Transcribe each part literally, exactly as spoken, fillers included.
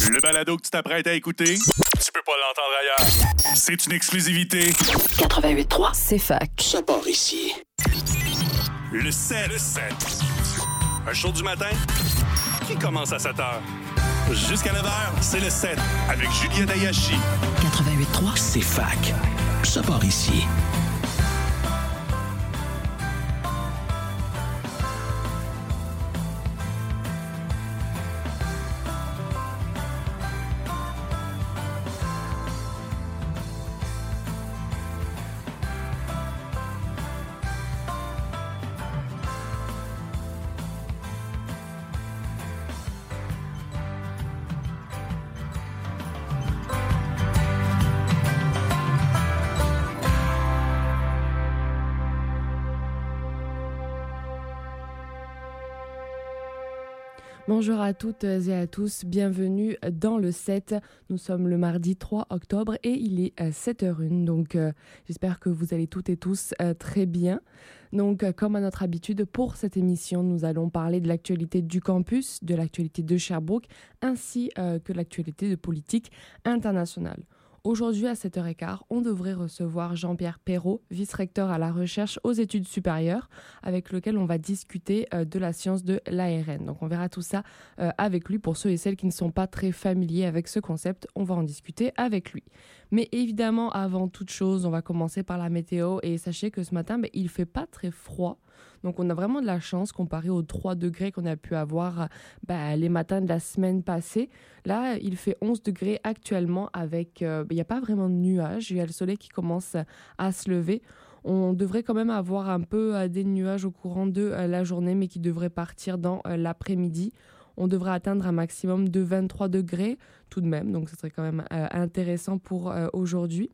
Le balado que tu t'apprêtes à écouter, tu peux pas l'entendre ailleurs. C'est une exclusivité. quatre-vingt-huit point trois, c'est fac. Ça part ici. Le sept. Le sept. Un show du matin qui commence à sept heures. Jusqu'à neuf heures, c'est le sept avec Juliette Ayashi. quatre-vingt-huit point trois, c'est fac. Ça part ici. Bonjour à toutes et à tous, bienvenue dans le sept. Nous sommes le mardi trois octobre et il est sept heures zéro un, donc euh, j'espère que vous allez toutes et tous euh, très bien. Donc euh, comme à notre habitude, pour cette émission, nous allons parler de l'actualité du campus, de l'actualité de Sherbrooke, ainsi euh, que l'actualité de politique internationale. Aujourd'hui, à sept heures quinze, on devrait recevoir Jean-Pierre Perrault, vice-recteur à la recherche aux études supérieures, avec lequel on va discuter euh, de la science de l'A R N. Donc on verra tout ça euh, avec lui. Pour ceux et celles qui ne sont pas très familiers avec ce concept, on va en discuter avec lui. Mais évidemment, avant toute chose, on va commencer par la météo. Et sachez que ce matin, bah, il ne fait pas très froid. Donc on a vraiment de la chance comparé aux trois degrés qu'on a pu avoir bah, les matins de la semaine passée. Là, il fait onze degrés actuellement avec... Euh, il n'y a pas vraiment de nuages. Il y a le soleil qui commence à se lever. On devrait quand même avoir un peu euh, des nuages au courant de euh, la journée, mais qui devraient partir dans euh, l'après-midi. On devrait atteindre un maximum de vingt-trois degrés tout de même. Donc ce serait quand même euh, intéressant pour euh, aujourd'hui.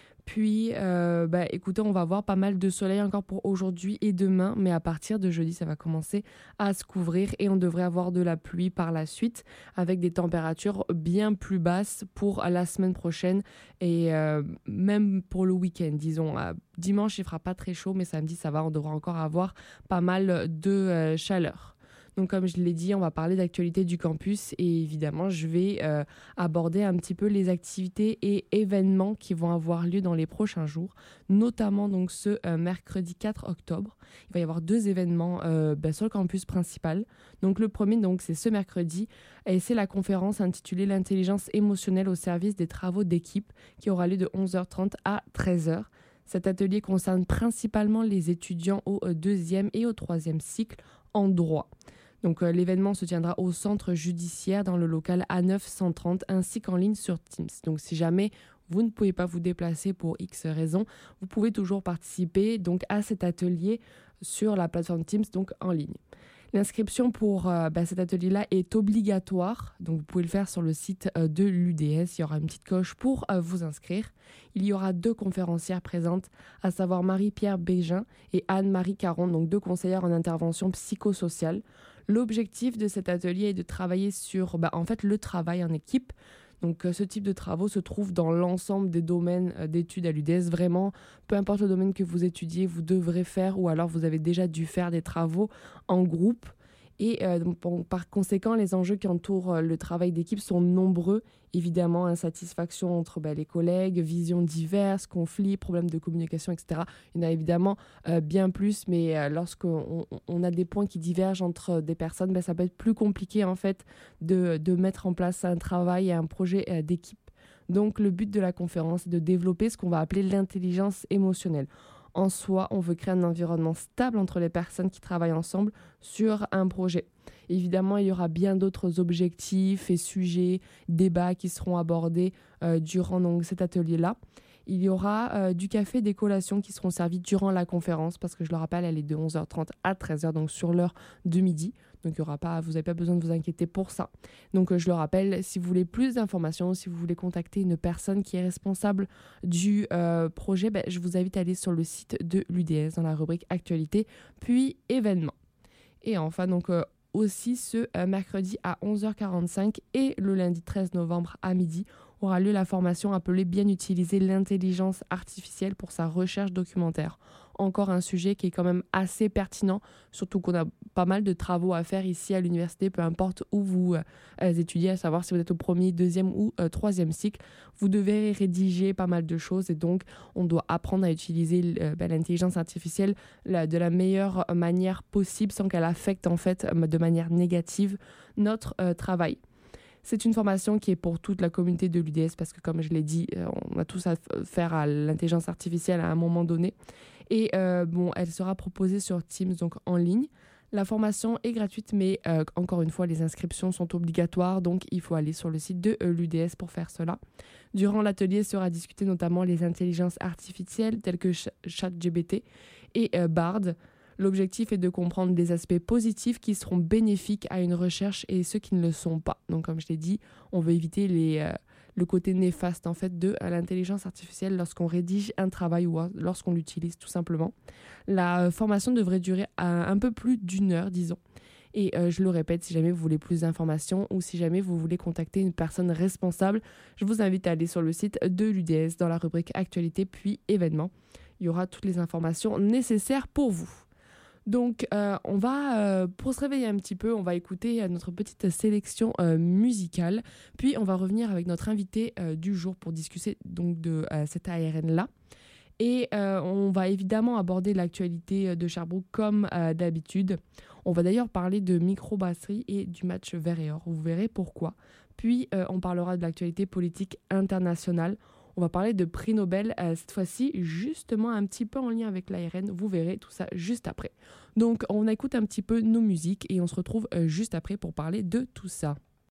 Puis, euh, bah, écoutez, on va avoir pas mal de soleil encore pour aujourd'hui et demain, mais à partir de jeudi, ça va commencer à se couvrir et on devrait avoir de la pluie par la suite avec des températures bien plus basses pour la semaine prochaine et euh, même pour le week-end, disons. Euh, dimanche, il fera pas très chaud, mais samedi, ça va, on devra encore avoir pas mal de euh, chaleur. Donc, comme je l'ai dit, on va parler d'actualité du campus et évidemment, je vais euh, aborder un petit peu les activités et événements qui vont avoir lieu dans les prochains jours, notamment donc ce euh, mercredi quatre octobre. Il va y avoir deux événements euh, bah, sur le campus principal. Donc, le premier, donc, c'est ce mercredi et c'est la conférence intitulée « L'intelligence émotionnelle au service des travaux d'équipe » qui aura lieu de onze heures trente à treize heures. Cet atelier concerne principalement les étudiants au deuxième et au troisième cycle en droit. Donc, euh, l'événement se tiendra au centre judiciaire dans le local A neuf cent trente ainsi qu'en ligne sur Teams. Donc, si jamais vous ne pouvez pas vous déplacer pour X raisons, vous pouvez toujours participer donc, à cet atelier sur la plateforme Teams, donc en ligne. L'inscription pour euh, bah, cet atelier-là est obligatoire, donc vous pouvez le faire sur le site euh, de l'U D S. Il y aura une petite coche pour euh, vous inscrire. Il y aura deux conférencières présentes, à savoir Marie-Pierre Bégin et Anne-Marie Caron, donc deux conseillères en intervention psychosociale. L'objectif de cet atelier est de travailler sur bah, en fait, le travail en équipe. Donc, euh, ce type de travaux se trouve dans l'ensemble des domaines euh, d'études à l'U D S. Vraiment, peu importe le domaine que vous étudiez, vous devrez faire ou alors vous avez déjà dû faire des travaux en groupe. Et euh, bon, par conséquent, les enjeux qui entourent euh, le travail d'équipe sont nombreux. Évidemment, insatisfaction entre bah, les collègues, visions diverses, conflits, problèmes de communication, et cetera. Il y en a évidemment euh, bien plus, mais euh, lorsqu'on on, on a des points qui divergent entre des personnes, bah, ça peut être plus compliqué en fait de, de mettre en place un travail et un projet euh, d'équipe. Donc, le but de la conférence est de développer ce qu'on va appeler l'intelligence émotionnelle. En soi, on veut créer un environnement stable entre les personnes qui travaillent ensemble sur un projet. Évidemment, il y aura bien d'autres objectifs et sujets, débats qui seront abordés euh, durant donc, cet atelier-là. Il y aura euh, du café, des collations qui seront servies durant la conférence parce que je le rappelle, elle est de onze heures trente à treize heures, donc sur l'heure de midi. Donc, il y aura pas, vous n'avez pas besoin de vous inquiéter pour ça. Donc, euh, je le rappelle, si vous voulez plus d'informations, si vous voulez contacter une personne qui est responsable du euh, projet, ben, je vous invite à aller sur le site de l'U D S dans la rubrique Actualité, puis événements. Et enfin, donc, euh, aussi ce euh, mercredi à onze heures quarante-cinq et le lundi treize novembre à midi, aura lieu la formation appelée « Bien utiliser l'intelligence artificielle pour sa recherche documentaire ». encore un sujet qui est quand même assez pertinent, surtout qu'on a pas mal de travaux à faire ici à l'université, peu importe où vous euh, étudiez, à savoir si vous êtes au premier, deuxième ou euh, troisième cycle. Vous devez rédiger pas mal de choses et donc on doit apprendre à utiliser euh, ben, l'intelligence artificielle la, de la meilleure manière possible sans qu'elle affecte en fait de manière négative notre euh, travail. C'est une formation qui est pour toute la communauté de l'U D S parce que, comme je l'ai dit, on a tous à faire à l'intelligence artificielle à un moment donné. Et euh, bon, elle sera proposée sur Teams, donc en ligne. La formation est gratuite, mais euh, encore une fois, les inscriptions sont obligatoires, donc il faut aller sur le site de euh, l'U D S pour faire cela. Durant l'atelier sera discuté notamment les intelligences artificielles telles que ChatGPT et euh, Bard. L'objectif est de comprendre les aspects positifs qui seront bénéfiques à une recherche et ceux qui ne le sont pas. Donc, comme je l'ai dit, on veut éviter les, euh, le côté néfaste en fait, de l'intelligence artificielle lorsqu'on rédige un travail ou lorsqu'on l'utilise tout simplement. La formation devrait durer un, un peu plus d'une heure, disons. Et euh, je le répète, si jamais vous voulez plus d'informations ou si jamais vous voulez contacter une personne responsable, je vous invite à aller sur le site de l'U D S dans la rubrique Actualité puis événements. Il y aura toutes les informations nécessaires pour vous. Donc, euh, on va, euh, pour se réveiller un petit peu, on va écouter euh, notre petite sélection euh, musicale. Puis, on va revenir avec notre invité euh, du jour pour discuter donc, de euh, cet A R N-là. Et euh, on va évidemment aborder l'actualité de Sherbrooke comme euh, d'habitude. On va d'ailleurs parler de microbrasserie et du match vert et or. Vous verrez pourquoi. Puis, euh, on parlera de l'actualité politique internationale. On va parler de prix Nobel, euh, cette fois-ci, justement un petit peu en lien avec l'A R N. Vous verrez tout ça juste après. Donc, on écoute un petit peu nos musiques et on se retrouve euh, juste après pour parler de tout ça.